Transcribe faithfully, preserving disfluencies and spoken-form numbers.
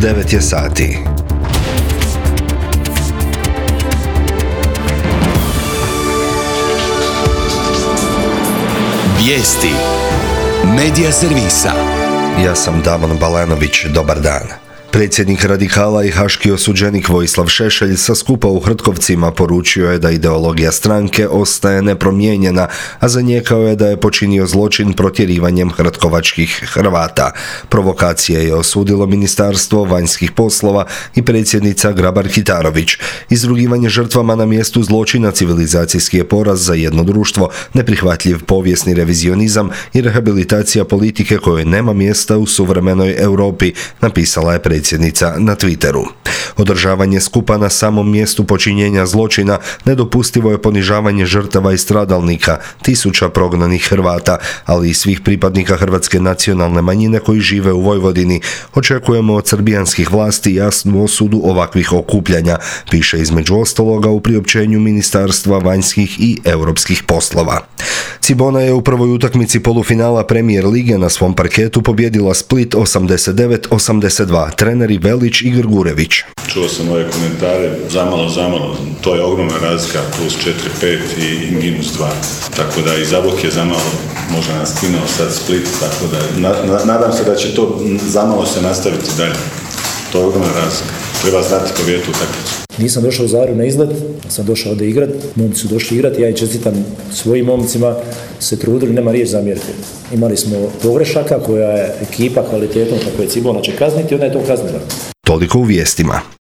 devet je sati. Vijesti Medija servisa. Ja sam Damon Balanović, dobar dan. Predsjednik Radikala i haški osuđenik Vojislav Šešelj sa skupa u Hrtkovcima poručio je da ideologija stranke ostaje nepromijenjena, a zanijekao je da je počinio zločin protjerivanjem hrtkovačkih Hrvata. Provokacije je osudilo Ministarstvo vanjskih poslova i predsjednica Grabar-Kitarović. Izrugivanje žrtvama na mjestu zločina civilizacijski je poraz za jedno društvo, neprihvatljiv povijesni revizionizam i rehabilitacija politike kojoj nema mjesta u suvremenoj Europi, napisala je predsjednica predsjednica na Twitteru. Održavanje skupa na samom mjestu počinjenja zločina nedopustivo je ponižavanje žrtava i stradalnika, tisuća prognanih Hrvata, ali i svih pripadnika hrvatske nacionalne manjine koji žive u Vojvodini. Očekujemo od srbijanskih vlasti jasnu osudu ovakvih okupljanja, piše između ostaloga u priopćenju Ministarstva vanjskih i europskih poslova. Cibona je u prvoj utakmici polufinala Premier lige na svom parketu pobjedila Split osamdeset devet osamdeset dva. Treneri Velić i Grgurević. Čuo sam ove komentare, zamalo, zamalo, to je ogromna razlika, plus četiri pet i minus dva. Tako da i Zabok je zamalo, možda nas skinao sad Split, tako da na, na, nadam se da će to zamalo se nastaviti dalje. To je ogromna razlika. Treba znati povijetu utakmicu. Nisam došao u Zagreb na izlet, sam došao ovdje igrat, momci su došli igrati, ja i čestitam svojim momcima, se trudili, nema riječ zamjerke. Imali smo pogrešaka koja je ekipa kvalitetnom kako je Cibona će kazniti, ona je to kaznila. Toliko u vijestima.